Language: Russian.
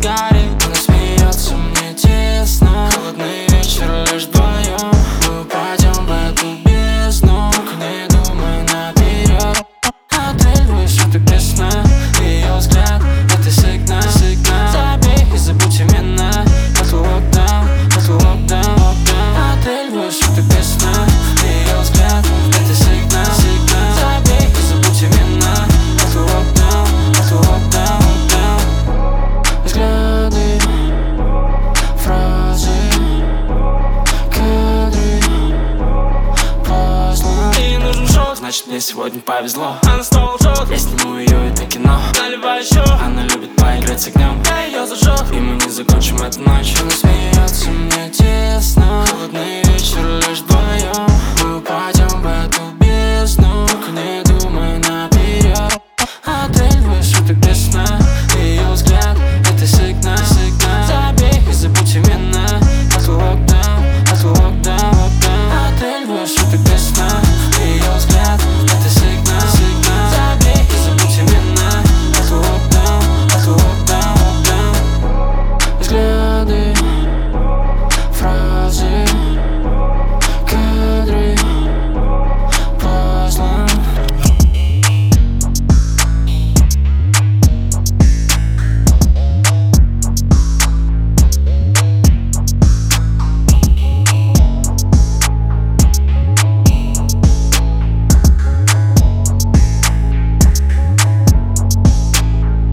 горит. Она смеется, мне тесно. Холодный вечер, лишь вдвоем. Мы упадем в эту бездну, только не думай наперед. Отель, высоты песня, ее взгляд — это сигнал. Забей и забудь именно. Это локдаун, это локдаун. Отель, высоты песня, ее взгляд — это сигнал. Забей и забудь именно. Это локдаун, это локдаун. Взгляды, фразы, кадры, пазлы. Ей нужен шок, значит мне сегодня повезло. Она снова лжет, я сниму ее, это кино. Наливай еще, она любит поиграть с огнем. Я ее зажег, и мы не закончим эту ночь. Она смеется, мне тесно. Холодный вечер, лишь вдвоем.